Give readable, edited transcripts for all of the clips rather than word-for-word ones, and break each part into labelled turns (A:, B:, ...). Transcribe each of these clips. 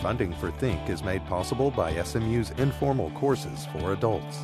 A: Funding for Think is made possible by SMU's informal courses for adults.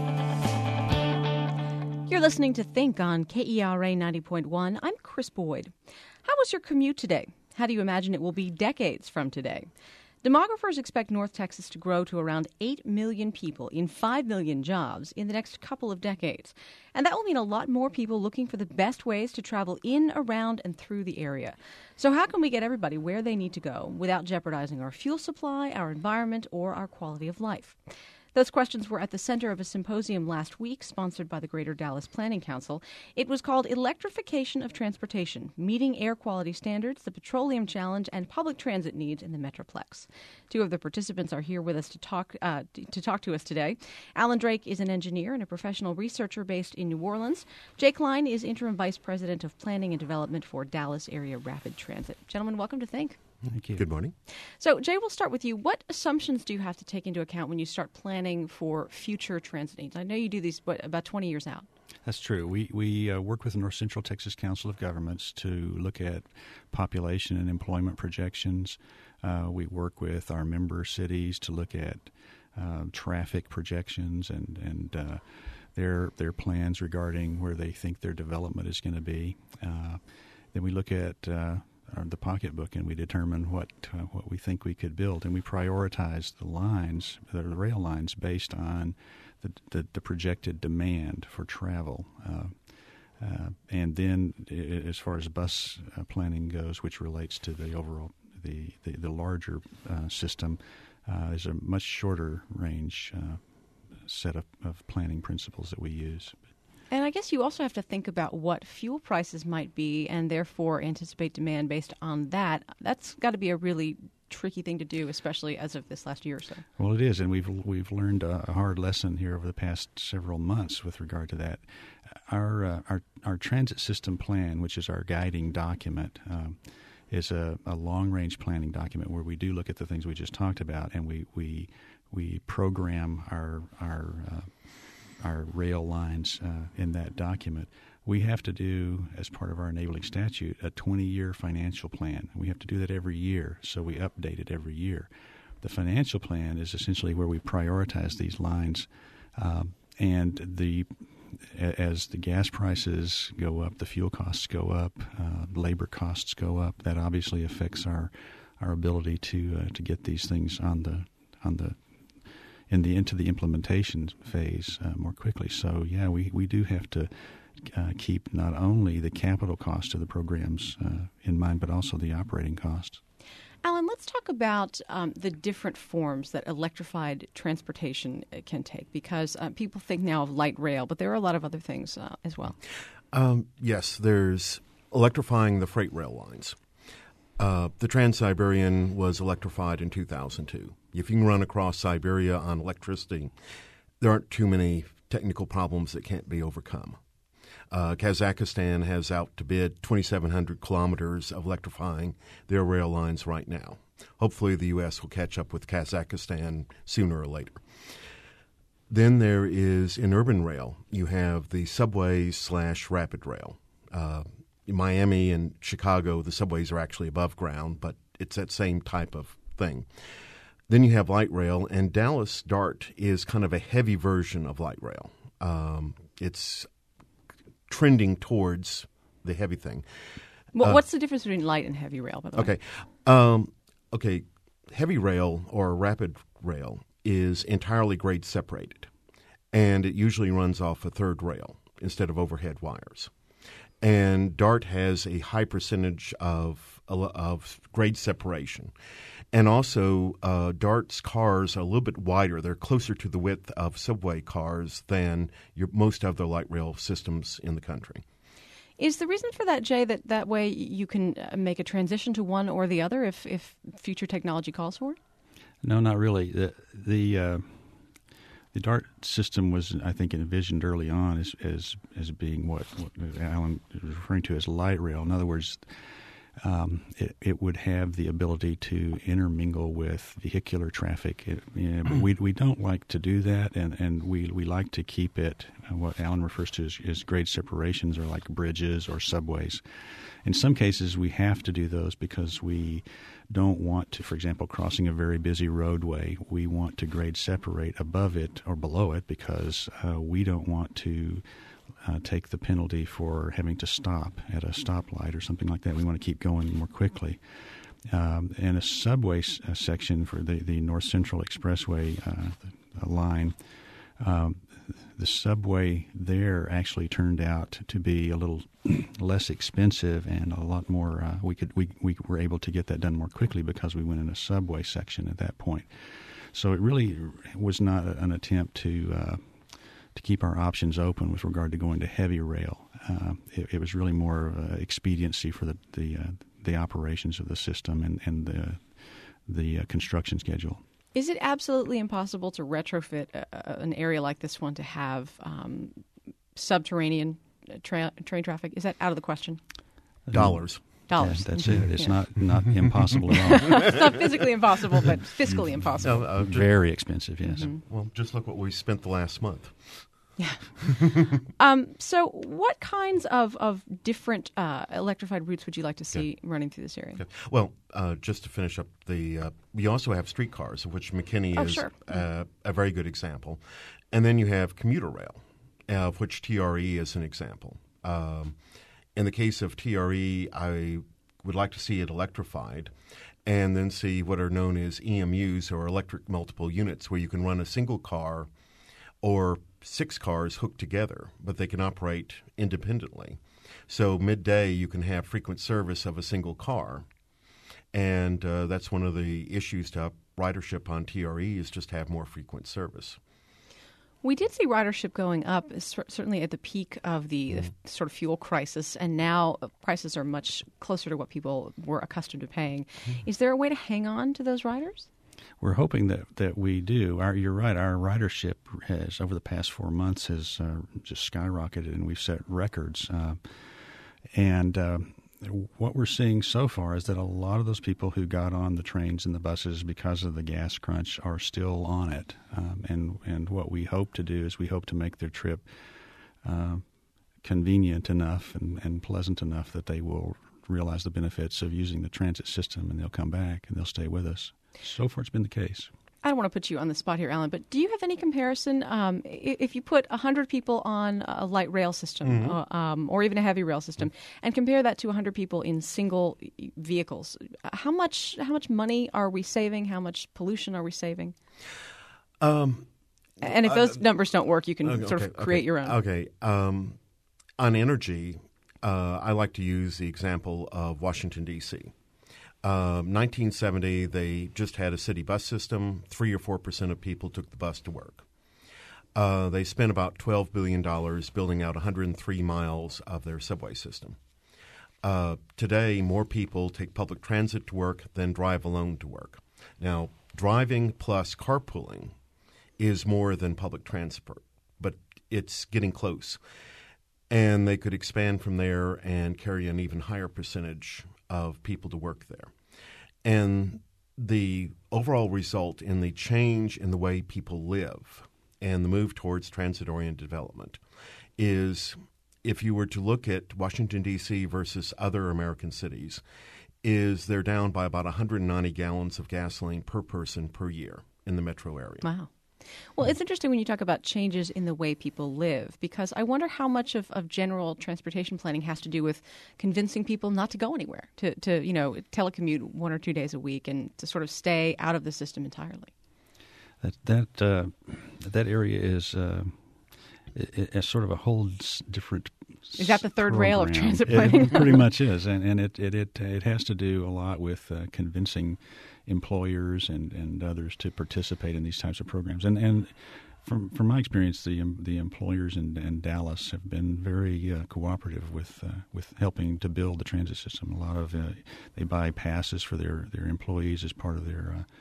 B: You're listening to Think on KERA 90.1. I'm Chris Boyd. How was your commute today? How do you imagine it will be decades from today? Demographers expect North Texas to grow to around 8 million people in 5 million jobs in the next couple of decades. And that will mean a lot more people looking for the best ways to travel in, around, and through the area. So how can we get everybody where they need to go without jeopardizing our fuel supply, our environment, or our quality of life? Those questions were at the center of a symposium last week sponsored by the Greater Dallas Planning Council. It was called Electrification of Transportation, Meeting Air Quality Standards, the Petroleum Challenge, and Public Transit Needs in the Metroplex. Two of the participants are here with us to talk to us today. Alan Drake is an engineer and a professional researcher based in New Orleans. Jay Klein is Interim Vice President of Planning and Development for Dallas Area Rapid Transit. Gentlemen, welcome to Think.
C: Thank you.
A: Good morning.
B: So, Jay, we'll start with you. What assumptions do you have to take into account when you start planning for future transit needs? I know you do these about 20 years out.
C: That's true. We work with the North Central Texas Council of Governments to look at population and employment projections. We work with our member cities to look at traffic projections and their plans regarding where they think their development is going to be. Then we look at the pocketbook, and we determine what we think we could build, and we prioritize the rail lines based on the projected demand for travel. And then, as far as bus planning goes, which relates to the overall the larger system, is a much shorter range set of planning principles that we use.
B: And I guess you also have to think about what fuel prices might be and therefore anticipate demand based on that. That's got to be a really tricky thing to do, especially as of this last year or so.
C: Well, it is, and we've learned a hard lesson here over the past several months with regard to that. Our transit system plan, which is our guiding document, is a long-range planning document where we do look at the things we just talked about, and we program our rail lines in that document. We have to do, as part of our enabling statute, a 20-year financial plan. We have to do that every year, so we update it every year. The financial plan is essentially where we prioritize these lines, and as the gas prices go up, the fuel costs go up, labor costs go up. That obviously affects our ability to get these things into the implementation phase more quickly. So, yeah, we do have to keep not only the capital cost of the programs in mind, but also the operating costs.
B: Alan, let's talk about the different forms that electrified transportation can take, because people think now of light rail, but there are a lot of other things as well.
D: Yes, there's electrifying the freight rail lines. The Trans-Siberian was electrified in 2002. If you can run across Siberia on electricity, there aren't too many technical problems that can't be overcome. Kazakhstan has out to bid 2,700 kilometers of electrifying their rail lines right now. Hopefully the U.S. will catch up with Kazakhstan sooner or later. Then there is, in urban rail, you have the subways/rapid rail. In Miami and Chicago, the subways are actually above ground, but it's that same type of thing. Then you have light rail, and Dallas DART is kind of a heavy version of light rail. It's trending towards the heavy thing.
B: Well, what's the difference between light and heavy rail, by the way?
D: Okay. Heavy rail or rapid rail is entirely grade separated, and it usually runs off a third rail instead of overhead wires. And DART has a high percentage of grade separation. And also, DART's cars are a little bit wider. They're closer to the width of subway cars than most other light rail systems in the country.
B: Is the reason for that, Jay, that way you can make a transition to one or the other if future technology calls for it?
C: No, not really. The DART system was, I think, envisioned early on as being what Alan is referring to as light rail. In other words, it would have the ability to intermingle with vehicular traffic. But we don't like to do that, and we like to keep it, what Alan refers to as grade separations, or like bridges or subways. In some cases, we have to do those because we don't want to, for example, crossing a very busy roadway, we want to grade separate above it or below it because we don't want to take the penalty for having to stop at a stoplight or something like that. We want to keep going more quickly. And a subway section for the North Central Expressway line, the subway there actually turned out to be a little less expensive and a lot more. We were able to get that done more quickly because we went in a subway section at that point. So it really was not an attempt to keep our options open with regard to going to heavy rail. It was really more expediency for the operations of the system and the construction schedule.
B: Is it absolutely impossible to retrofit an area like this one to have subterranean train traffic? Is that out of the question?
D: Dollars.
C: Yeah, that's it. It's not impossible at all.
B: It's not physically impossible, but fiscally impossible.
D: No,
C: very expensive, yes.
B: Mm-hmm.
D: Well, just look what we spent the last month.
B: Yeah. So what kinds of different electrified routes would you like to see running through this area?
D: Okay. Well, just to finish up, we also have streetcars, of which McKinney is
B: sure.
D: A very good example. And then you have commuter rail, of which TRE is an example. In the case of TRE, I would like to see it electrified and then see what are known as EMUs, or electric multiple units, where you can run a single car or 6 cars hooked together, but they can operate independently. So midday you can have frequent service of a single car, and that's one of the issues to ridership on TRE is just have more frequent service.
B: We did see ridership going up, certainly at the peak of the sort of fuel crisis, and now prices are much closer to what people were accustomed to paying. Is there a way to hang on to those riders?
C: We're hoping that we do. You're right. Our ridership has, over the past 4 months, has just skyrocketed, and we've set records. What we're seeing so far is that a lot of those people who got on the trains and the buses because of the gas crunch are still on it. And what we hope to do is we hope to make their trip convenient enough and pleasant enough that they will realize the benefits of using the transit system, and they'll come back and they'll stay with us. So far, it's been the case.
B: I don't want to put you on the spot here, Alan, but do you have any comparison? If you put 100 people on a light rail system or even a heavy rail system and compare that to 100 people in single vehicles, how much money are we saving? How much pollution are we saving? And if those numbers don't work, you can sort of create your own.
D: Okay. On energy, I like to use the example of Washington, D.C. 1970, they just had a city bus system. 3 or 4% of people took the bus to work. They spent about $12 billion building out 103 miles of their subway system. Today, more people take public transit to work than drive alone to work. Now, driving plus carpooling is more than public transport, but it's getting close. And they could expand from there and carry an even higher percentage of people to work there. And the overall result in the change in the way people live and the move towards transit-oriented development is, if you were to look at Washington, D.C. versus other American cities, is they're down by about 190 gallons of gasoline per person per year in the metro area.
B: Wow. Well, it's interesting when you talk about changes in the way people live, because I wonder how much of general transportation planning has to do with convincing people not to go anywhere, to telecommute 1 or 2 days a week and to sort of stay out of the system entirely.
C: That area is sort of a whole different.
B: Is that the third
C: program.
B: Rail of transit planning?
C: It pretty much is, and it has to do a lot with convincing employers and others to participate in these types of programs. And from my experience, the employers in Dallas have been very cooperative with helping to build the transit system. A lot of they buy passes for their employees as part of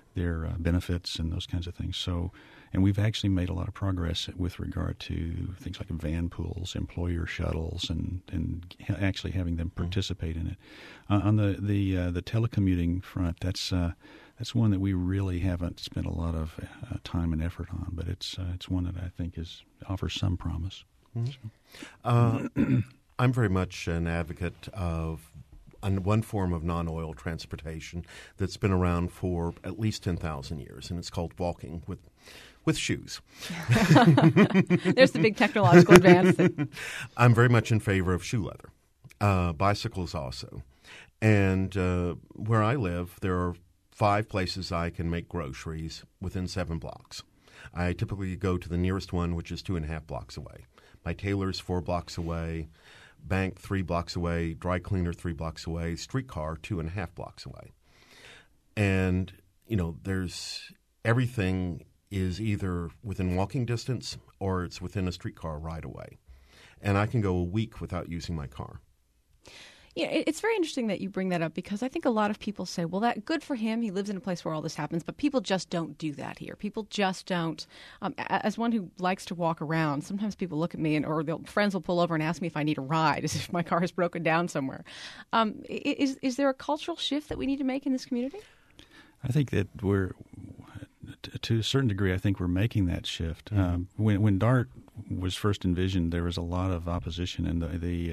C: benefits and those kinds of things. So, and we've actually made a lot of progress with regard to things like van pools, employer shuttles, and actually having them participate in it. On the telecommuting front, that's one that we really haven't spent a lot of time and effort on, but it's one that I think offers some promise.
D: Mm-hmm. I'm very much an advocate of one form of non-oil transportation that's been around for at least 10,000 years, and it's called walking with shoes.
B: There's the big technological advance.
D: I'm very much in favor of shoe leather. Bicycles also. And where I live, there are 5 places I can make groceries within 7 blocks. I typically go to the nearest one, which is 2.5 blocks away. My tailor's 4 blocks away, bank 3 blocks away, dry cleaner 3 blocks away, streetcar 2.5 blocks away. And, there's everything is either within walking distance or it's within a streetcar ride away. And I can go a week without using my car.
B: Yeah, it's very interesting that you bring that up because I think a lot of people say, well, that good for him. He lives in a place where all this happens, but people just don't do that here. People just don't. As one who likes to walk around, sometimes people look at me or friends will pull over and ask me if I need a ride, as if my car has broken down somewhere. Is there a cultural shift that we need to make in this community?
C: I think that to a certain degree, I think we're making that shift. Mm-hmm. When DART was first envisioned, there was a lot of opposition, and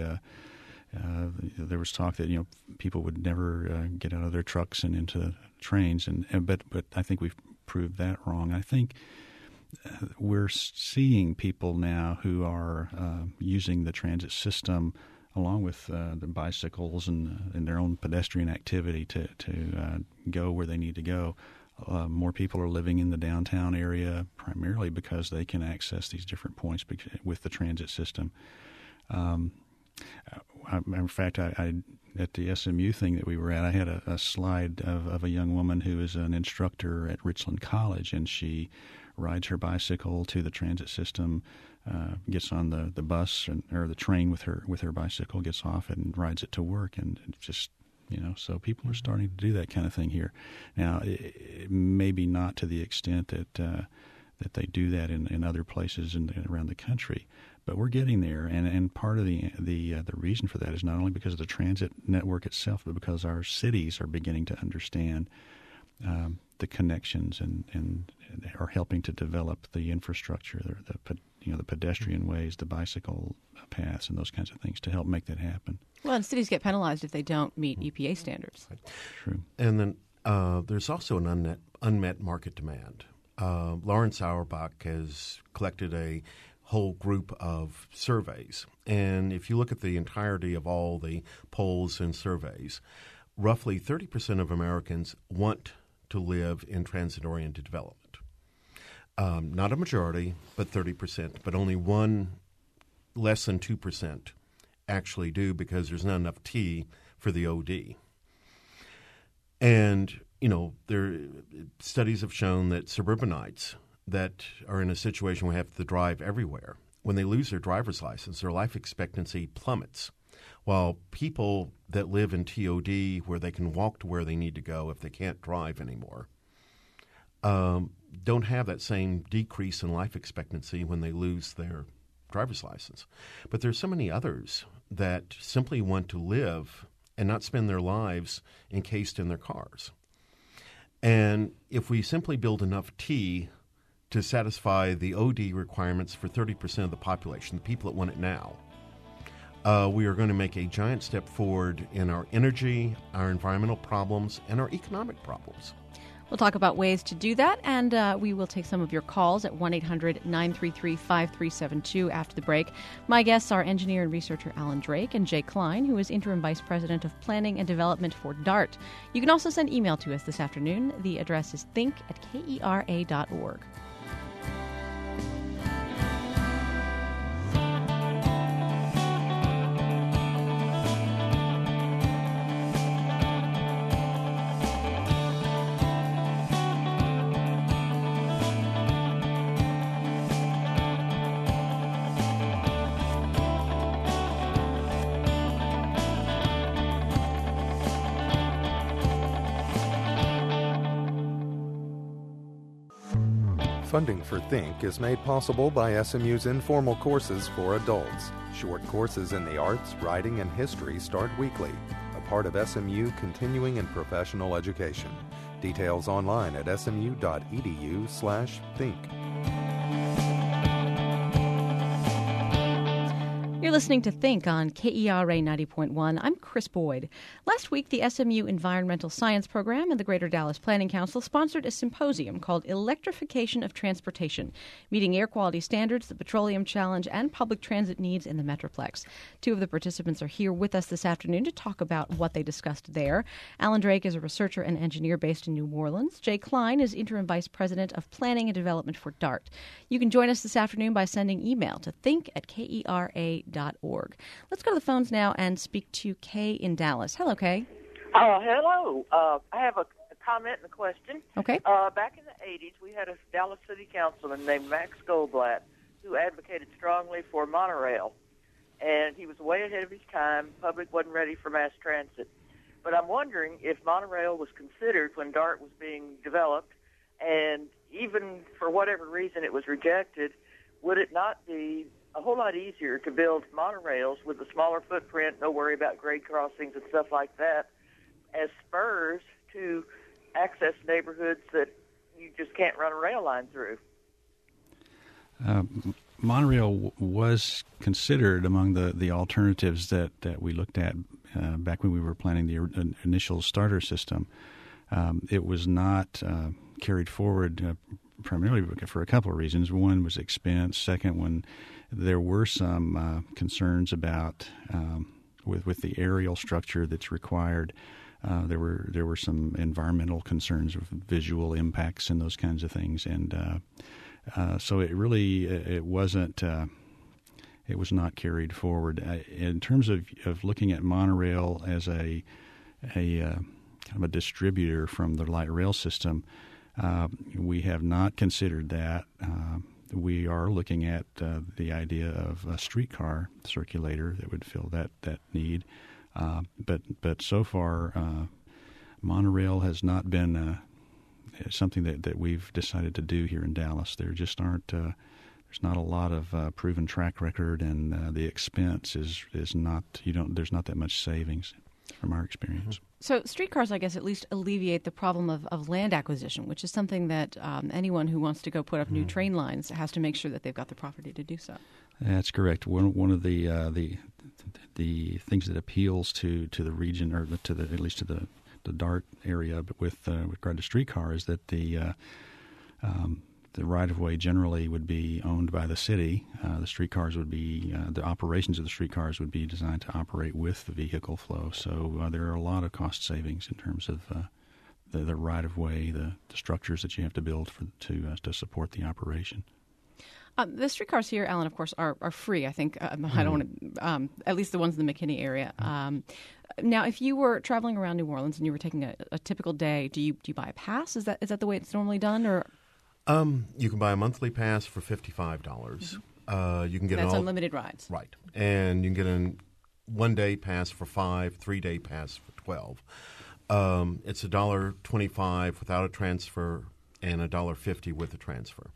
C: there was talk that people would never get out of their trucks and into trains, but I think we've proved that wrong. I think we're seeing people now who are using the transit system along with the bicycles and their own pedestrian activity to go where they need to go. More people are living in the downtown area primarily because they can access these different points with the transit system. Matter of fact, I at the SMU thing that we were at, I had a slide of a young woman who is an instructor at Richland College, and she rides her bicycle to the transit system, gets on the bus or the train with her bicycle, gets off and rides it to work, and just so people are starting to do that kind of thing here. Now, maybe not to the extent that they do that in other places around the country. But we're getting there, and part of the reason for that is not only because of the transit network itself, but because our cities are beginning to understand the connections and are helping to develop the infrastructure, the pedestrian ways, the bicycle paths, and those kinds of things to help make that happen.
B: Well, and cities get penalized if they don't meet EPA standards.
C: True.
D: And then there's also an unmet market demand. Lawrence Auerbach has collected a whole group of surveys. And if you look at the entirety of all the polls and surveys, roughly 30% of Americans want to live in transit-oriented development. Not a majority, but 30%, but only less than 2% actually do because there's not enough T for the OD. And, studies have shown that suburbanites that are in a situation where they have to drive everywhere, when they lose their driver's license, their life expectancy plummets, while people that live in TOD where they can walk to where they need to go if they can't drive anymore don't have that same decrease in life expectancy when they lose their driver's license. But there's so many others that simply want to live and not spend their lives encased in their cars. And if we simply build enough T to satisfy the OD requirements for 30% of the population, the people that want it now, we are going to make a giant step forward in our energy, our environmental problems, and our economic problems.
B: We'll talk about ways to do that, and we will take some of your calls at 1-800-933-5372 after the break. My guests are engineer and researcher Alan Drake and Jay Klein, who is Interim Vice President of Planning and Development for DART. You can also send email to us this afternoon. The address is think@kera.org.
A: Funding for Think is made possible by SMU's informal courses for adults. Short courses in the arts, writing, and history start weekly, a part of SMU continuing and professional education. Details online at smu.edu/think.
B: You're listening to Think on KERA 90.1. I'm Chris Boyd. Last week, the SMU Environmental Science Program and the Greater Dallas Planning Council sponsored a symposium called Electrification of Transportation, Meeting Air Quality Standards, the Petroleum Challenge, and Public Transit Needs in the Metroplex. Two of the participants are here with us this afternoon to talk about what they discussed there. Alan Drake is a researcher and engineer based in New Orleans. Jay Klein is Interim Vice President of Planning and Development for DART. You can join us this afternoon by sending email to think@kera.org. Let's go to the phones now and speak to Kay in Dallas. Hello, Kay.
E: Hello. I have a comment and a question.
B: Okay.
E: Back in the 80s, we had a Dallas City Councilman named Max Goldblatt who advocated strongly for monorail. And he was way ahead of his time. The public wasn't ready for mass transit. But I'm wondering if monorail was considered when DART was being developed, and even for whatever reason it was rejected, would it not be a whole lot easier to build monorails with a smaller footprint, no worry about grade crossings and stuff like that, as spurs to access neighborhoods that you just can't run a rail line through?
C: Monorail was considered among the alternatives that we looked at back when we were planning the initial starter system. It was not carried forward primarily for a couple of reasons. One was expense. Second one, there were some concerns about with the aerial structure that's required. There were some environmental concerns of visual impacts and those kinds of things, and so it wasn't. It was not carried forward in terms of looking at monorail as a kind of a distributor from the light rail system. We have not considered that. We are looking at the idea of a streetcar circulator that would fill that need. But so far, monorail has not been something that we've decided to do here in Dallas. There just aren't. There's not a lot of proven track record, and the expense is not. There's not that much savings from our experience.
B: So streetcars, I guess, at least alleviate the problem of land acquisition, which is something that anyone who wants to go put up new train lines has to make sure that they've got the property to do so. That's
C: correct. One of the things that appeals to the region, or at least to the DART area, but with regard to streetcar, is that the right-of-way generally would be owned by the city. The streetcars would be the operations of the streetcars would be designed to operate with the vehicle flow. So there are a lot of cost savings in terms of the right-of-way, the structures that you have to build to support the operation.
B: The streetcars here, Alan, of course, are free. I think I don't want to, at least the ones in the McKinney area. Now, if you were traveling around New Orleans and you were taking a typical day, do you buy a pass? Is that the way it's normally done, or?
D: You can buy a monthly pass for $55. Mm-hmm. You can get
B: that's unlimited rides,
D: right? And you can get a 1-day pass for $5, 3-day pass for $12. It's $1.25 without a transfer and $1.50 with a transfer.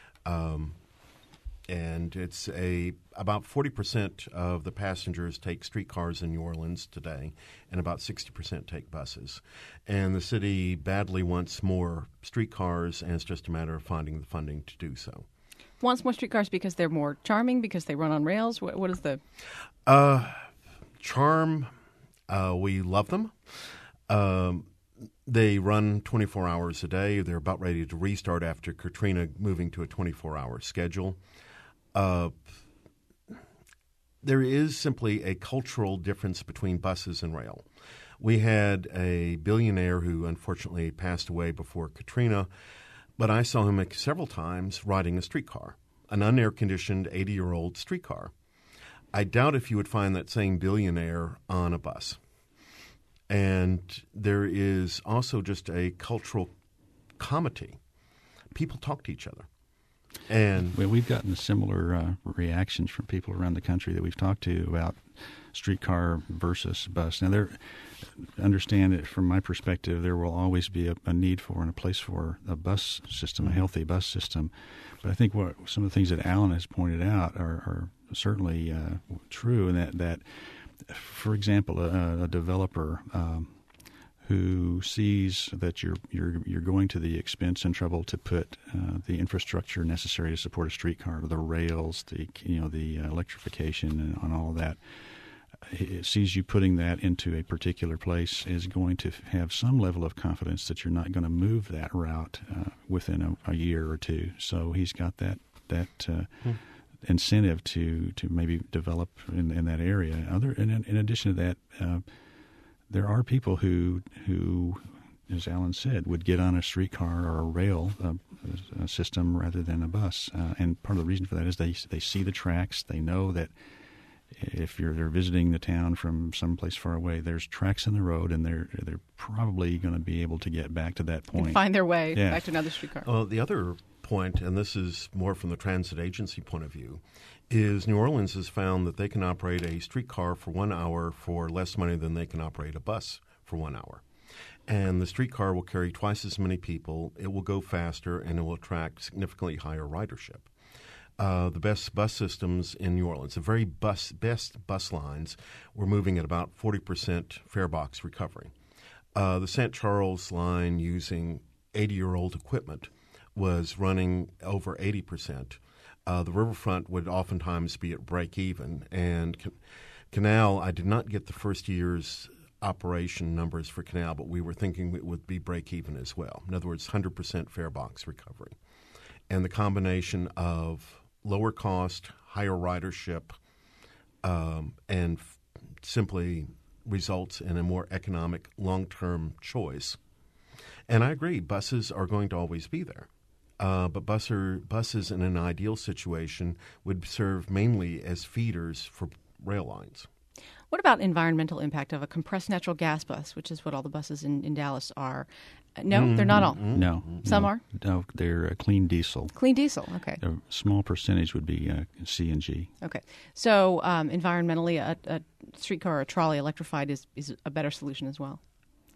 D: And it's about 40% of the passengers take streetcars in New Orleans today, and about 60% take buses. And the city badly wants more streetcars, and it's just a matter of finding the funding to do so.
B: Wants more streetcars because they're more charming, because they run on rails? What is the
D: charm? We love them. They run 24 hours a day. They're about ready to restart after Katrina moving to a 24-hour schedule. There is simply a cultural difference between buses and rail. We had a billionaire who unfortunately passed away before Katrina, but I saw him several times riding a streetcar, an unair-conditioned 80-year-old streetcar. I doubt if you would find that same billionaire on a bus. And there is also just a cultural comity. People talk to each other. And
C: we've gotten similar reactions from people around the country that we've talked to about streetcar versus bus. Now, understand that from my perspective, there will always be a need for and a place for a bus system, a healthy bus system. But I think some of the things that Alan has pointed out are certainly true, and that for example, a developer who sees that you're going to the expense and trouble to put the infrastructure necessary to support a streetcar, the rails, the electrification, and all of that. It sees you putting that into a particular place is going to have some level of confidence that you're not going to move that route within a year or two. So he's got that incentive to maybe develop in that area. In addition to that, there are people who, as Alan said, would get on a streetcar or a rail system rather than a bus. And part of the reason for that is they see the tracks. They know that if they're visiting the town from someplace far away, there's tracks in the road, and they're probably going to be able to get back to that point.
B: And find their way back to another streetcar.
D: The other point, and this is more from the transit agency point of view, is New Orleans has found that they can operate a streetcar for 1 hour for less money than they can operate a bus for 1 hour. And the streetcar will carry twice as many people, it will go faster, and it will attract significantly higher ridership. The best bus systems in New Orleans, the very best bus lines, were moving at about 40% fare box recovery. The St. Charles line, using 80-year-old equipment, was running over 80%. The riverfront would oftentimes be at break even. And Canal, I did not get the first year's operation numbers for Canal, but we were thinking it would be break even as well. In other words, 100% fare box recovery. And the combination of lower cost, higher ridership, and simply results in a more economic long-term choice. And I agree, buses are going to always be there. But buses in an ideal situation would serve mainly as feeders for rail lines.
B: What about environmental impact of a compressed natural gas bus, which is what all the buses in Dallas are? No, they're not all.
C: No.
B: Some are?
C: No, they're clean diesel.
B: Clean diesel, okay.
C: A small percentage would be CNG.
B: Okay. So environmentally, a streetcar or a trolley electrified is a better solution as well?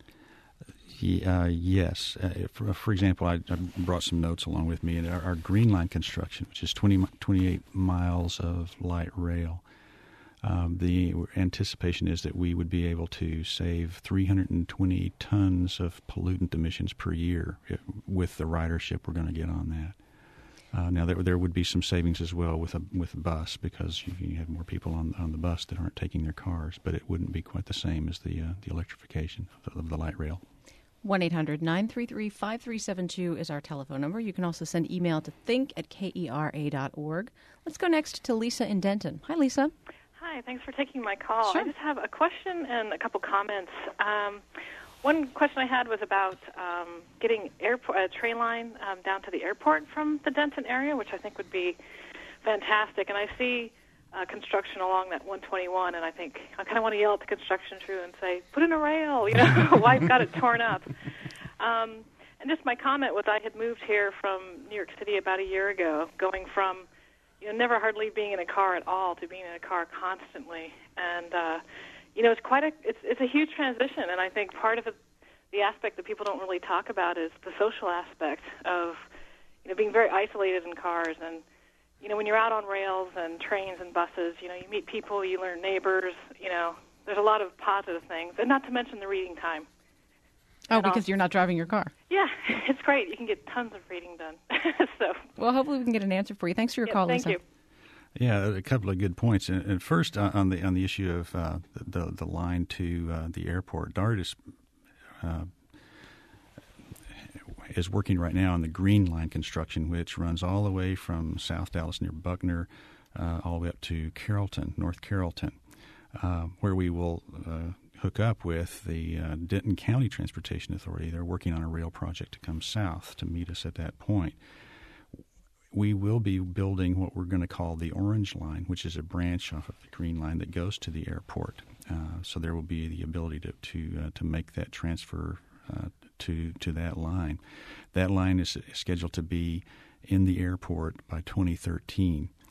C: Yes. For example, I brought some notes along with me. And our Green Line construction, which is 28 miles of light rail, the anticipation is that we would be able to save 320 tons of pollutant emissions per year with the ridership we're going to get on that. Now, there would be some savings as well with a bus, because you have more people on the bus that aren't taking their cars, but it wouldn't be quite the same as the electrification of the light rail.
B: 1-800-933-5372 is our telephone number. You can also send email to think@kera.org. Let's go next to Lisa in Denton. Hi, Lisa.
F: Hi, thanks for taking my call.
B: Sure.
F: I just have a question and a couple comments. One question I had was about getting a train line down to the airport from the Denton area, which I think would be fantastic. And I see construction along that 121, and I think I kind of want to yell at the construction crew and say, put in a rail, why you've got it torn up. And just my comment was, I had moved here from New York City about a year ago, going from never hardly being in a car at all to being in a car constantly. And, it's a huge transition, and I think part of the aspect that people don't really talk about is the social aspect of, being very isolated in cars. And, when you're out on rails and trains and buses, you meet people, you learn neighbors, there's a lot of positive things, and not to mention the reading time.
B: Oh, because you're not driving your car.
F: Yeah, it's great. You can get tons of reading done.
B: Well, hopefully we can get an answer for you. Thanks for your call, Lisa.
F: Thank you.
C: Yeah, a couple of good points. And first, on the issue of the line to the airport, DART is working right now on the Green Line construction, which runs all the way from South Dallas near Buckner all the way up to Carrollton, North Carrollton, where we will hook up with the Denton County Transportation Authority. They're working on a rail project to come south to meet us at that point. We will be building what we're going to call the Orange Line, which is a branch off of the Green Line that goes to the airport. So there will be the ability to make that transfer to that line. That line is scheduled to be in the airport by 2013.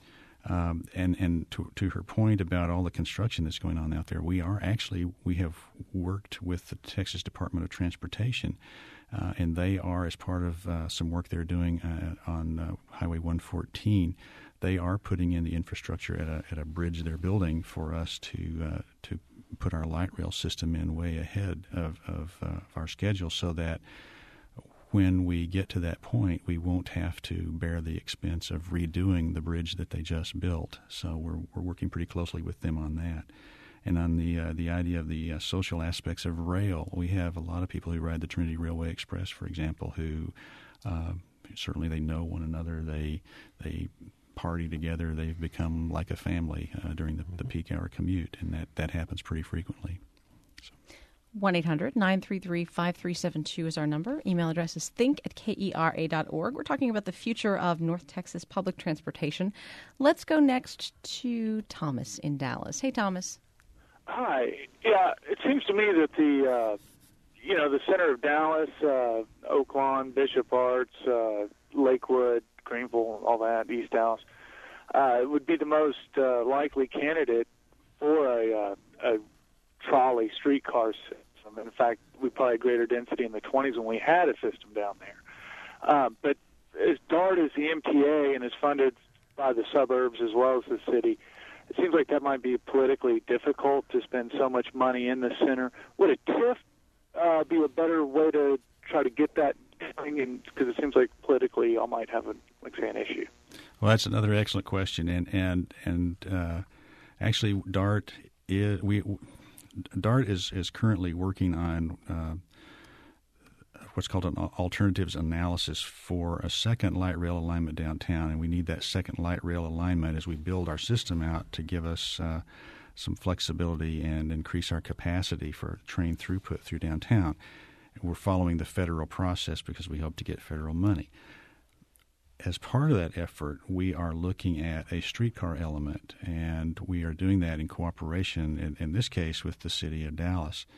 C: And to her point about all the construction that's going on out there, we have worked with the Texas Department of Transportation, and they are, as part of some work they're doing on Highway 114, they are putting in the infrastructure at a bridge they're building for us to put our light rail system in way ahead of our schedule, so that when we get to that point, we won't have to bear the expense of redoing the bridge that they just built. So we're working pretty closely with them on that. And on the idea of the social aspects of rail, we have a lot of people who ride the Trinity Railway Express, for example, who certainly they know one another. They party together. They've become like a family during the peak hour commute, and that happens pretty frequently. So.
B: 1-800-933-5372 is our number. Email address is think@kera.org. We're talking about the future of North Texas public transportation. Let's go next to Thomas in Dallas. Hey, Thomas.
G: Hi. Yeah, it seems to me that the center of Dallas, Oak Lawn, Bishop Arts, Lakewood, Greenville, all that, East Dallas, would be the most likely candidate for a trolley streetcar system. In fact, we probably had greater density in the 20s when we had a system down there. But as DART is the MTA and is funded by the suburbs as well as the city, it seems like that might be politically difficult to spend so much money in the center. Would a TIF be a better way to try to get that going? Because it seems like politically y'all might have an issue.
C: Well, that's another excellent question, and actually DART is currently working on what's called an alternatives analysis for a second light rail alignment downtown, and we need that second light rail alignment as we build our system out to give us some flexibility and increase our capacity for train throughput through downtown. And we're following the federal process because we hope to get federal money. As part of that effort, we are looking at a streetcar element, and we are doing that in cooperation, in this case, with the city of Dallas.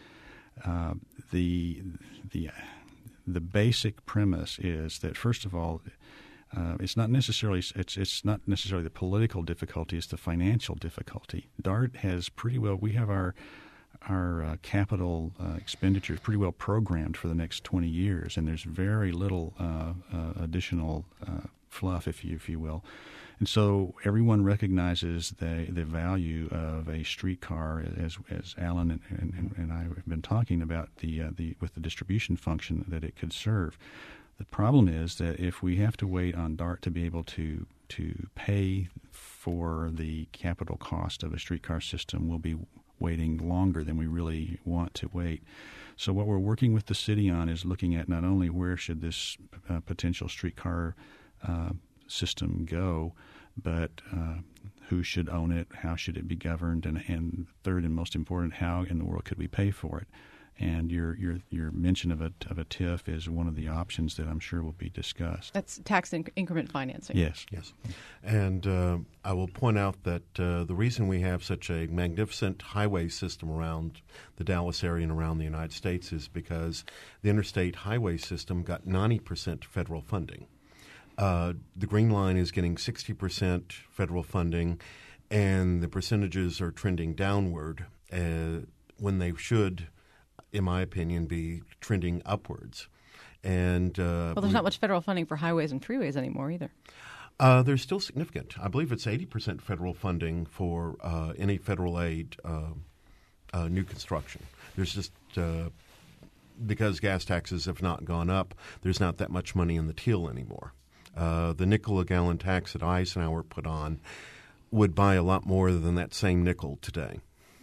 C: The basic premise is that, first of all, it's not necessarily the political difficulty; it's the financial difficulty. DART has we have our capital expenditures pretty well programmed for the next 20 years, and there's very little additional fluff, if you will. And so everyone recognizes the value of a streetcar, as Alan and I have been talking about, with the distribution function that it could serve. The problem is that if we have to wait on DART to be able to pay for the capital cost of a streetcar system, we'll be waiting longer than we really want to wait. So what we're working with the city on is looking at not only where should this potential streetcar system go, but who should own it, how should it be governed, and third and most important, how in the world could we pay for it? And your mention of a TIF is one of the options that I'm sure will be discussed.
B: That's tax increment financing.
C: Yes.
D: And I will point out that the reason we have such a magnificent highway system around the Dallas area and around the United States is because the interstate highway system got 90% federal funding. The Green Line is getting 60% federal funding, and the percentages are trending downward when they should, in my opinion, be trending upwards. And
B: there's not much federal funding for highways and freeways anymore either.
D: There's still significant. I believe it's 80% federal funding for any federal aid new construction. There's just because gas taxes have not gone up, there's not that much money in the till anymore. The nickel a gallon tax that Eisenhower put on would buy a lot more than that same nickel today.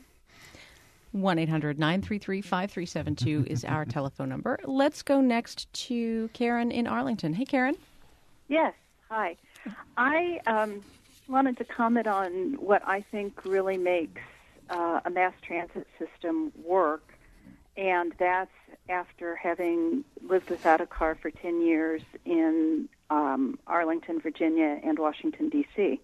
B: 1-800-933-5372 is our telephone number. Let's go next to Karen in Arlington. Hey, Karen.
H: Yes. Hi. I wanted to comment on what I think really makes a mass transit system work, and that's after having lived without a car for 10 years in Arlington, Virginia, and Washington, D.C.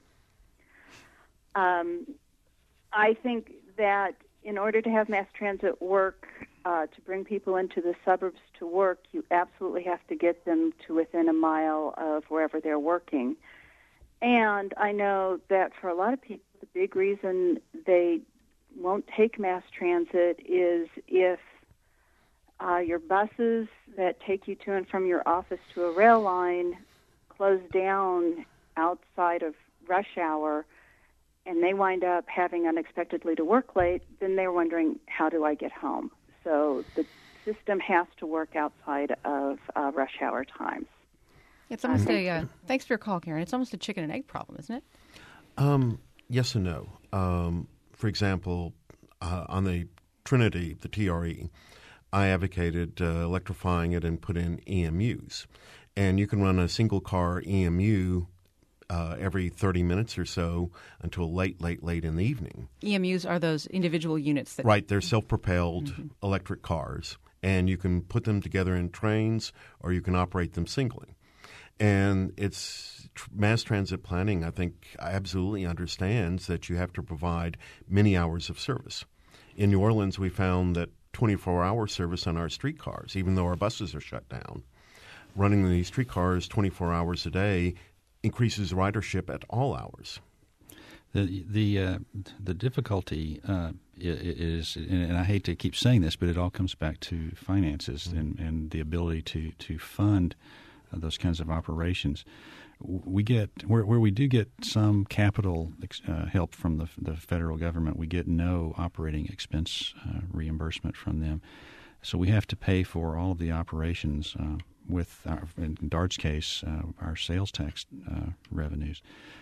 H: I think that in order to have mass transit work, to bring people into the suburbs to work, you absolutely have to get them to within a mile of wherever they're working. And I know that for a lot of people, the big reason they won't take mass transit is if your buses that take you to and from your office to a rail line close down outside of rush hour and they wind up having unexpectedly to work late, then they're wondering, how do I get home? So the system has to work outside of rush hour times.
B: It's almost thanks for your call, Karen. It's almost a chicken and egg problem, isn't it?
D: Yes and no. For example, on the Trinity, the TRE, I advocated electrifying it and put in EMUs. And you can run a single-car EMU every 30 minutes or so until late in the evening.
B: EMUs are those individual units that...
D: Right, they're self-propelled electric cars. And you can put them together in trains or you can operate them singly. And it's mass transit planning, I think, absolutely understands that you have to provide many hours of service. In New Orleans, we found that 24-hour service on our streetcars, even though our buses are shut down. Running these streetcars 24 hours a day increases ridership at all hours.
C: The difficulty is, and I hate to keep saying this, but it all comes back to finances and the ability to fund those kinds of operations. We get where we do get some capital help from the federal government. We get no operating expense reimbursement from them, so we have to pay for all of the operations with, in DART's case, our sales tax revenues.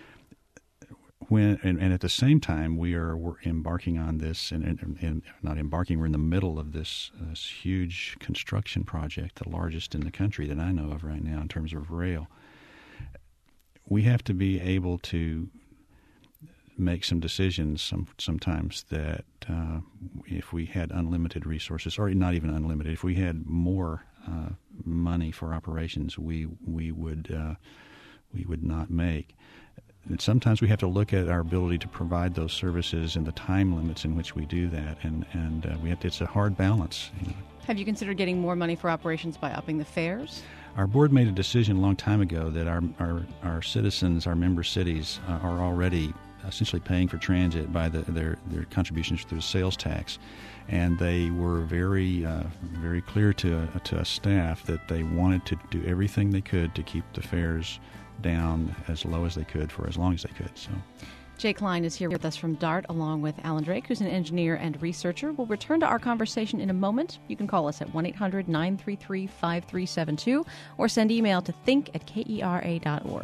C: And at the same time, we're embarking on this, and not embarking, we're in the middle of this huge construction project, the largest in the country that I know of right now in terms of rail. We have to be able to make some decisions sometimes that if we had unlimited resources, or not even unlimited, if we had more money for operations, we would not make. And sometimes we have to look at our ability to provide those services and the time limits in which we do that, and we have to, it's a hard balance. You know.
B: Have you considered getting more money for operations by upping the fares?
C: Our board made a decision a long time ago that our citizens, our member cities, are already essentially paying for transit by their contributions through the sales tax, and they were very clear to us staff that they wanted to do everything they could to keep the fares down as low as they could for as long as they could. So,
B: Jay Klein is here with us from DART, along with Alan Drake, who's an engineer and researcher. We'll return to our conversation in a moment. You can call us at 1-800-933-5372 or send email to think@kera.org.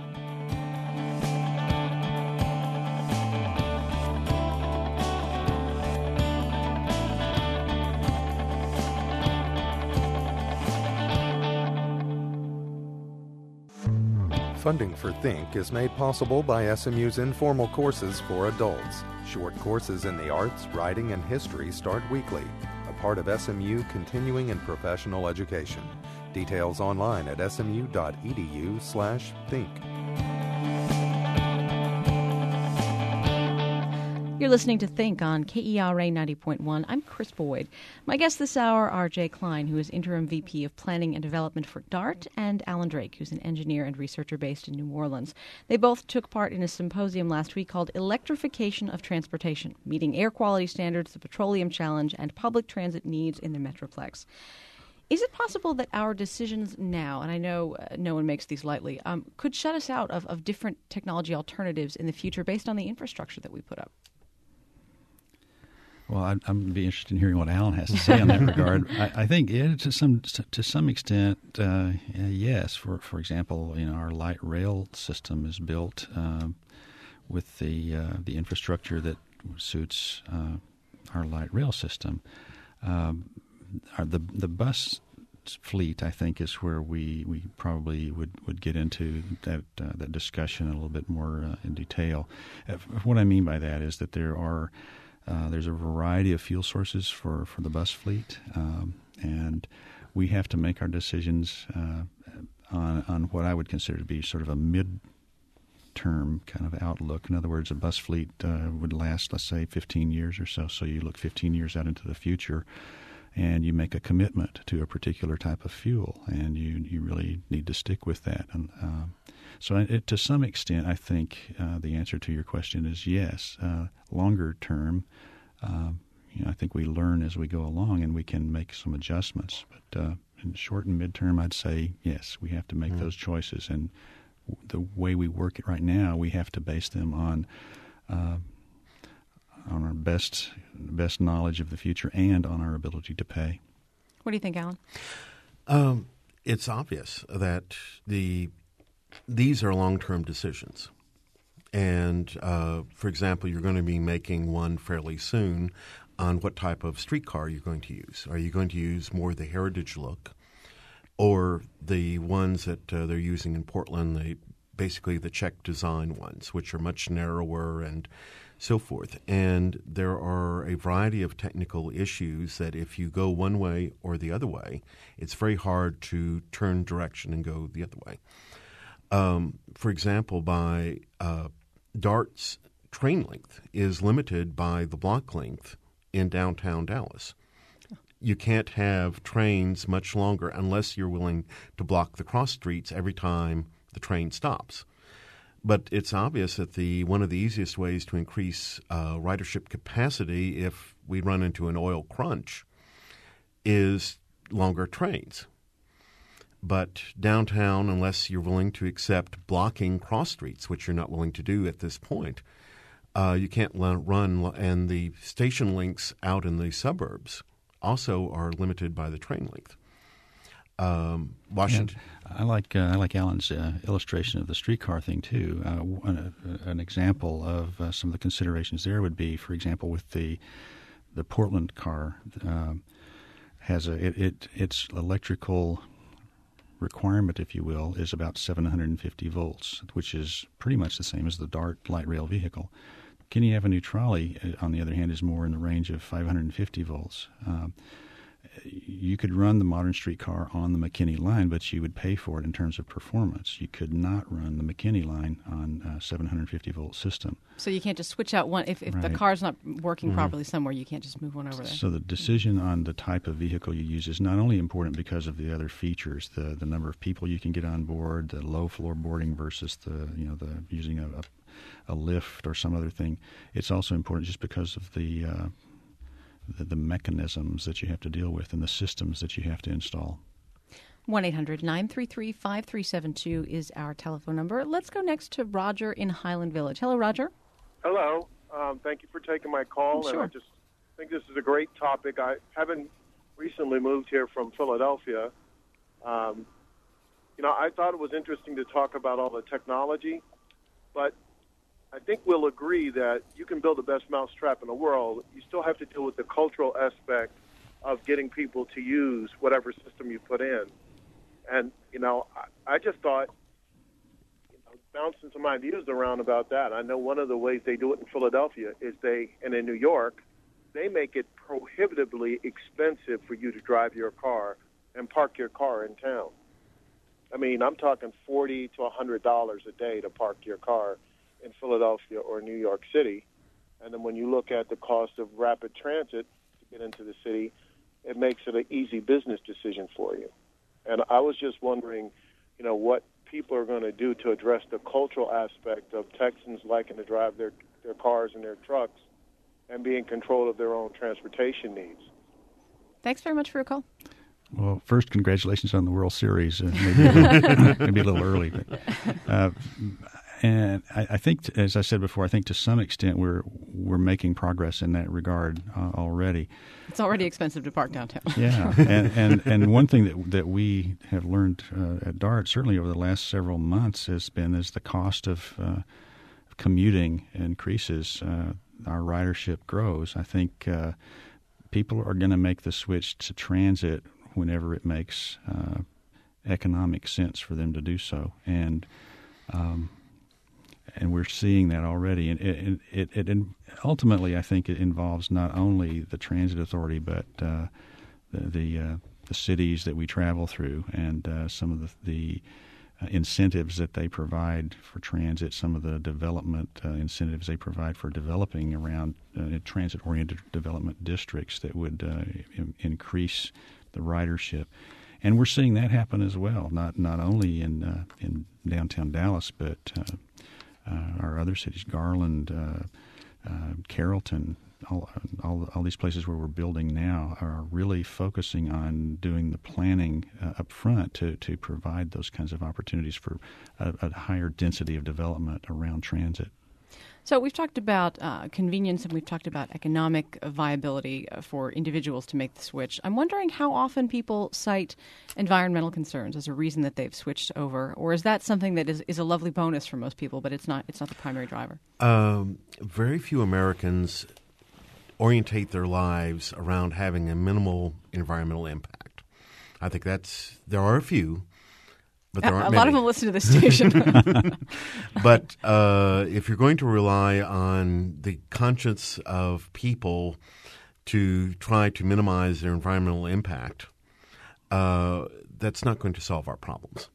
A: Funding for Think is made possible by SMU's informal courses for adults. Short courses in the arts, writing, and history start weekly, a part of SMU continuing and professional education. Details online at smu.edu/think.
B: You're listening to Think on KERA 90.1. I'm Chris Boyd. My guests this hour are Jay Klein, who is Interim VP of Planning and Development for DART, and Alan Drake, who's an engineer and researcher based in New Orleans. They both took part in a symposium last week called Electrification of Transportation, Meeting Air Quality Standards, the Petroleum Challenge, and Public Transit Needs in the Metroplex. Is it possible that our decisions now, and I know no one makes these lightly, could shut us out of different technology alternatives in the future based on the infrastructure that we put up?
C: Well, I'm going to be interested in hearing what Alan has to say on that regard. I think to some extent, yes. For example, our light rail system is built with the infrastructure that suits our light rail system. The bus fleet, I think, is where we probably would get into that discussion a little bit more in detail. What I mean by that is that there's a variety of fuel sources for the bus fleet, and we have to make our decisions on what I would consider to be sort of a mid-term kind of outlook. In other words, a bus fleet would last, let's say, 15 years or so. So you look 15 years out into the future, and you make a commitment to a particular type of fuel, and you really need to stick with that. And So to some extent, I think the answer to your question is yes. Longer term, I think we learn as we go along, and we can make some adjustments. But in the short and midterm, I'd say yes, we have to make those choices. And the way we work it right now, we have to base them on our best knowledge of the future and on our ability to pay.
B: What do you think, Alan?
D: It's obvious that these are long-term decisions. And, for example, you're going to be making one fairly soon on what type of streetcar you're going to use. Are you going to use more the heritage look, or the ones that they're using in Portland, basically the Czech design ones, which are much narrower and so forth? And there are a variety of technical issues that if you go one way or the other way, it's very hard to turn direction and go the other way. For example, by DART's train length is limited by the block length in downtown Dallas. You can't have trains much longer unless you're willing to block the cross streets every time the train stops. But it's obvious that one of the easiest ways to increase ridership capacity if we run into an oil crunch is longer trains. But downtown, unless you're willing to accept blocking cross streets, which you're not willing to do at this point, you can't run, and the station links out in the suburbs also are limited by the train length. Washington.
C: And I like Alan's illustration of the streetcar thing too. An example of some of the considerations there would be, for example, with the Portland car has its electrical requirement, if you will, is about 750 volts, which is pretty much the same as the DART light rail vehicle. Kenny Avenue Trolley, on the other hand, is more in the range of 550 volts. You could run the modern streetcar on the McKinney line, but you would pay for it in terms of performance. You could not run the McKinney line on a 750-volt system.
B: So you can't just switch out one. If the car's not working properly somewhere, you can't just move one over there.
C: So the decision on the type of vehicle you use is not only important because of the other features, the number of people you can get on board, the low floor boarding versus the using a lift or some other thing. It's also important just because of the mechanisms that you have to deal with and the systems that you have to install.
B: 1-800-933-5372 is our telephone number. Let's go next to Roger in Highland Village. Hello, Roger.
I: Hello. Thank you for taking my call.
B: Sure.
I: And I just think this is a great topic. I haven't recently moved here from Philadelphia. I thought it was interesting to talk about all the technology, but I think we'll agree that you can build the best mousetrap in the world. You still have to deal with the cultural aspect of getting people to use whatever system you put in. And, I just thought, bouncing some ideas around about that. I know one of the ways they do it in Philadelphia is and in New York, they make it prohibitively expensive for you to drive your car and park your car in town. I mean, I'm talking $40 to $100 a day to park your car in Philadelphia or New York City. And then when you look at the cost of rapid transit to get into the city, it makes it an easy business decision for you. And I was just wondering, what people are going to do to address the cultural aspect of Texans liking to drive their cars and their trucks and be in control of their own transportation needs.
B: Thanks very much for your call.
C: Well, first, congratulations on the World Series. Maybe a little early, but and I think, as I said before, I think to some extent we're making progress in that regard already.
B: It's already expensive to park downtown.
C: Yeah, and one thing that we have learned at DART, certainly over the last several months, is the cost of commuting increases, our ridership grows. I think people are going to make the switch to transit whenever it makes economic sense for them to do so, and we're seeing that already. And it ultimately, I think, it involves not only the transit authority, but the cities that we travel through, and some of the incentives that they provide for transit, some of the development incentives they provide for developing around transit-oriented development districts that would increase the ridership. And we're seeing that happen as well, not only in downtown Dallas, but our other cities, Garland, Carrollton, all these places where we're building now are really focusing on doing the planning up front to provide those kinds of opportunities for a higher density of development around transit.
B: So we've talked about convenience and we've talked about economic viability for individuals to make the switch. I'm wondering how often people cite environmental concerns as a reason that they've switched over, or is that something that is a lovely bonus for most people, but it's not the primary driver?
D: Very few Americans orientate their lives around having a minimal environmental impact. I think there are a few. But there aren't
B: a lot of them listen to this station.
D: But if you're going to rely on the conscience of people to try to minimize their environmental impact, that's not going to solve our problems.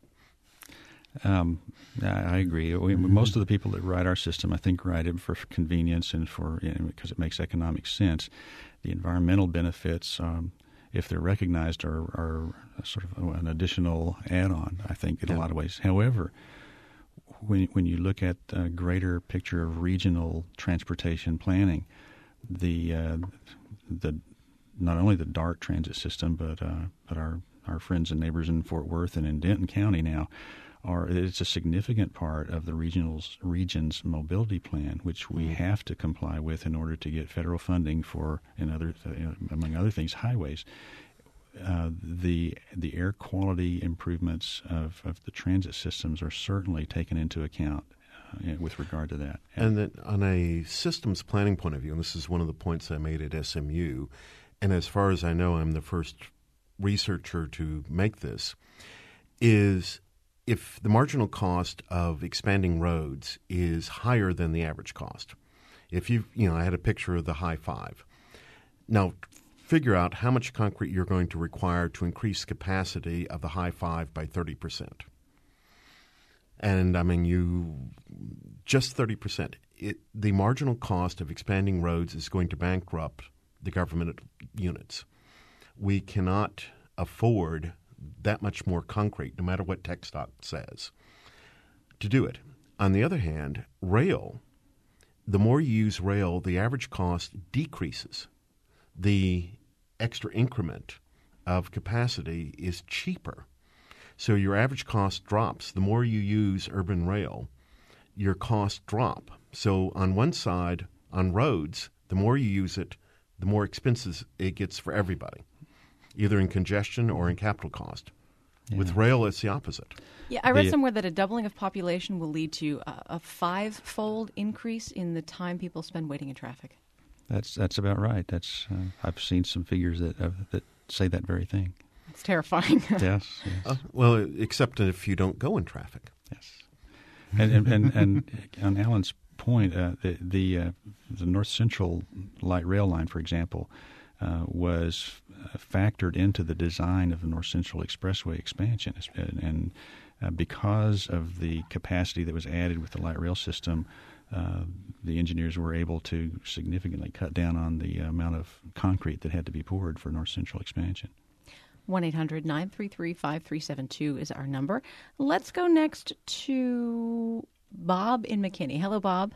C: I agree. Most of the people that ride our system, I think, ride it for convenience and because it makes economic sense. The environmental benefits, if they're recognized, are sort of an additional add-on, I think, in a lot of ways. However, when you look at a greater picture of regional transportation planning, the not only the DART transit system, but our friends and neighbors in Fort Worth and in Denton County now, it's a significant part of the region's mobility plan, which we have to comply with in order to get federal funding for, among other things, highways. The air quality improvements of the transit systems are certainly taken into account with regard to that.
D: And then on a systems planning point of view, and this is one of the points I made at SMU, and as far as I know, I'm the first researcher to make this, is if the marginal cost of expanding roads is higher than the average cost. I had a picture of the high five. Now, figure out how much concrete you're going to require to increase capacity of the high five by 30%. And, just 30%. The marginal cost of expanding roads is going to bankrupt the government units. We cannot afford that much more concrete, no matter what TxDOT says, to do it. On the other hand, rail, the more you use rail, the average cost decreases. The extra increment of capacity is cheaper. So your average cost drops. The more you use urban rail, your costs drop. So on one side, on roads, the more you use it, the more expensive it gets for everybody, either in congestion or in capital cost. Yeah. With rail, it's the opposite.
B: Yeah, I read somewhere that a doubling of population will lead to a 5-fold increase in the time people spend waiting in traffic.
C: That's about right. I've seen some figures that say that very thing.
B: It's terrifying.
C: Yes.
D: Well, except if you don't go in traffic.
C: Yes. And on Alan's point, the North Central light rail line, for example, was factored into the design of the North Central Expressway expansion. And because of the capacity that was added with the light rail system, the engineers were able to significantly cut down on the amount of concrete that had to be poured for North Central expansion.
B: 1-800-933-5372 is our number. Let's go next to Bob in McKinney. Hello, Bob.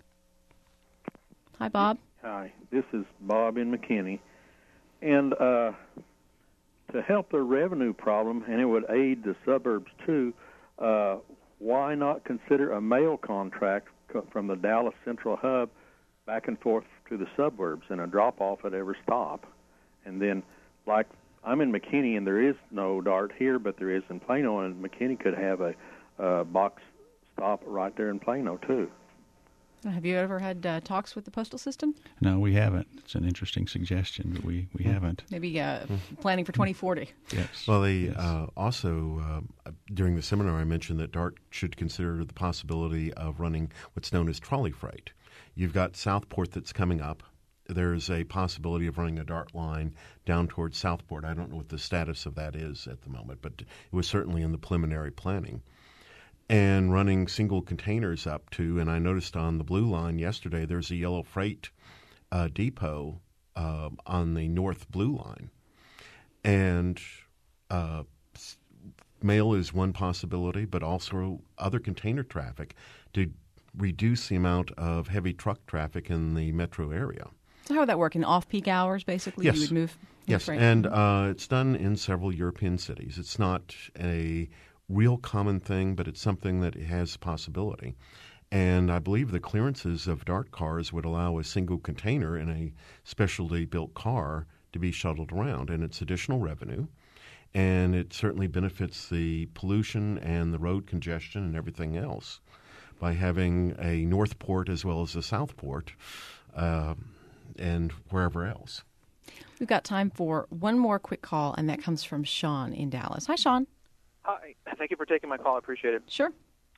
B: Hi, Bob.
J: Hi, this is Bob in McKinney. And to help the revenue problem, and it would aid the suburbs too, why not consider a mail contract from the Dallas Central Hub back and forth to the suburbs and a drop-off at every stop? And then, like, I'm in McKinney, and there is no DART here, but there is in Plano, and McKinney could have a box stop right there in Plano, too.
B: Have you ever had talks with the postal system?
C: No, we haven't. It's an interesting suggestion, but we haven't.
B: Maybe planning for 2040.
C: Yes.
D: Well, they also, during the seminar, I mentioned that DART should consider the possibility of running what's known as trolley freight. You've got Southport that's coming up. There's a possibility of running a DART line down towards Southport. I don't know what the status of that is at the moment, but it was certainly in the preliminary planning. And running single containers up to, and I noticed on the Blue Line yesterday, there's a yellow freight depot on the North Blue Line. And Mail is one possibility, but also other container traffic to reduce the amount of heavy truck traffic in the metro area.
B: So how would that work? In off-peak hours, basically?
D: Yes.
B: You would move?
D: Yes,
B: freight?
D: and it's done in several European cities. It's not a real common thing, but it's something that has possibility. And I believe the clearances of DART cars would allow a single container in a specially built car to be shuttled around, and it's additional revenue. And it certainly benefits the pollution and the road congestion and everything else by having a north port as well as a south port and wherever else.
B: We've got time for one more quick call, and that comes from Sean in Dallas. Hi, Sean.
K: Hi. Thank you for taking my call. I appreciate it.
B: Sure.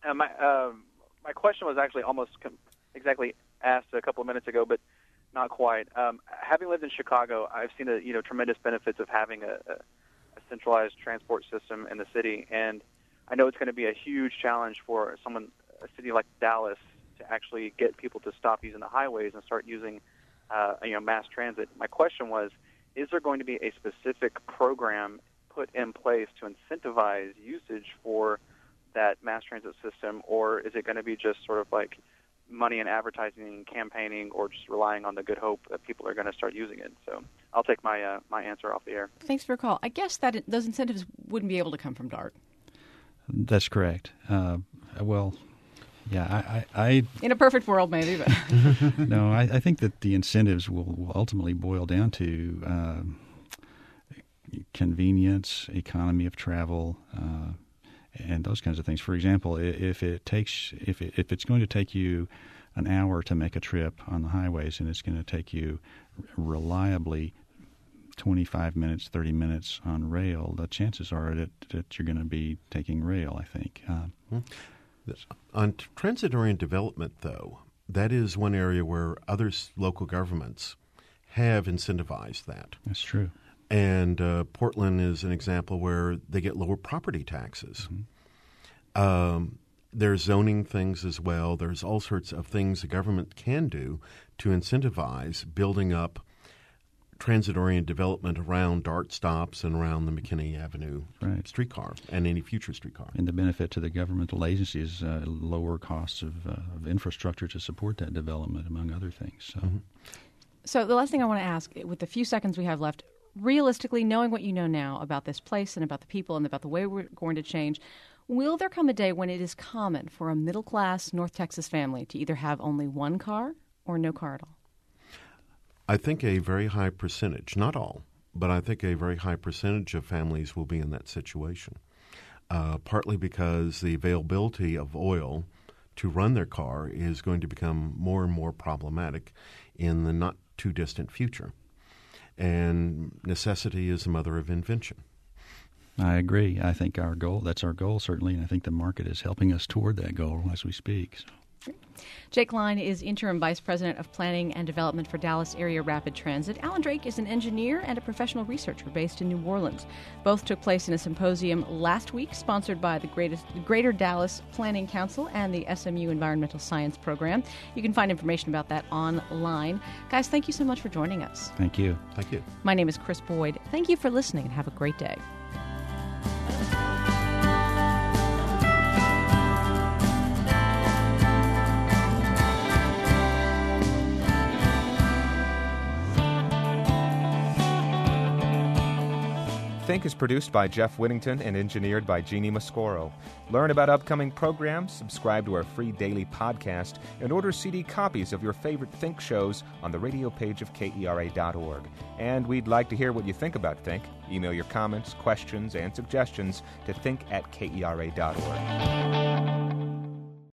K: My question was actually almost exactly asked a couple of minutes ago, but not quite. Having lived in Chicago, I've seen the tremendous benefits of having a centralized transport system in the city, and I know it's going to be a huge challenge for a city like Dallas to actually get people to stop using the highways and start using mass transit. My question was, is there going to be a specific program put in place to incentivize usage for that mass transit system, or is it going to be just sort of like money and advertising and campaigning, or just relying on the good hope that people are going to start using it? So I'll take my my answer off the air.
B: Thanks for your call. I guess that those incentives wouldn't be able to come from DART.
C: That's correct. Well, yeah, I
B: in a perfect world, maybe, but
C: no, I think that the incentives will ultimately boil down to convenience, economy of travel, and those kinds of things. For example, if it's going to take you an hour to make a trip on the highways, and it's going to take you reliably 25 minutes, 30 minutes on rail, the chances are that you're going to be taking rail, I think.
D: On transit-oriented development, though, that is one area where other local governments have incentivized that.
C: That's true.
D: And Portland is an example where they get lower property taxes. Mm-hmm. There's zoning things as well. There's all sorts of things the government can do to incentivize building up transit-oriented development around DART stops and around the McKinney Avenue streetcar and any future streetcar.
C: And the benefit to the governmental agencies is lower costs of infrastructure to support that development, among other things. So,
B: So the last thing I want to ask, with the few seconds we have left, realistically, knowing what you know now about this place and about the people and about the way we're going to change, will there come a day when it is common for a middle-class North Texas family to either have only one car or no car at all?
D: I think a very high percentage, not all, but I think a very high percentage of families will be in that situation, partly because the availability of oil to run their car is going to become more and more problematic in the not-too-distant future. And necessity is the mother of invention.
C: I agree. I think that's our goal, certainly, and I think the market is helping us toward that goal as we speak. So.
B: Jake Line is Interim Vice President of Planning and Development for Dallas Area Rapid Transit. Alan Drake is an engineer and a professional researcher based in New Orleans. Both took place in a symposium last week sponsored by the Greater Dallas Planning Council and the SMU Environmental Science Program. You can find information about that online. Guys, thank you so much for joining us.
C: Thank you.
D: Thank you.
B: My name is Chris Boyd. Thank you for listening and have a great day.
L: Think is produced by Jeff Whittington and engineered by Jeannie Mascoro. Learn about upcoming programs, subscribe to our free daily podcast, and order CD copies of your favorite Think shows on the radio page of KERA.org. And we'd like to hear what you think about Think. Email your comments, questions, and suggestions to think@KERA.org.